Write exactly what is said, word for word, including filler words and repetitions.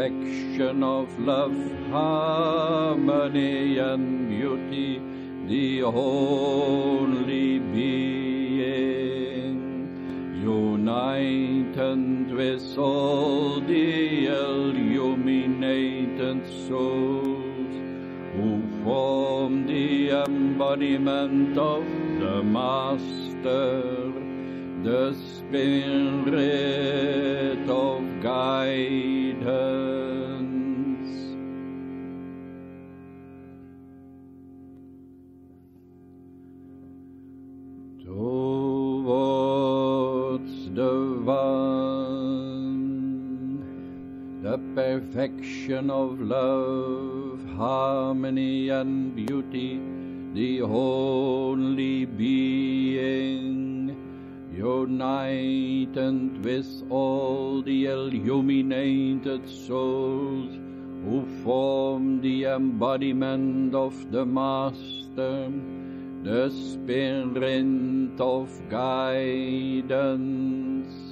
perfection of love, harmony and beauty, the only being, united with all the illuminated souls, who form the embodiment of the Master, the Spirit of guidance. Towards the One, the perfection of love, harmony and beauty, the only being, united with all the illuminated souls, who form the embodiment of the Master, the Spirit of guidance.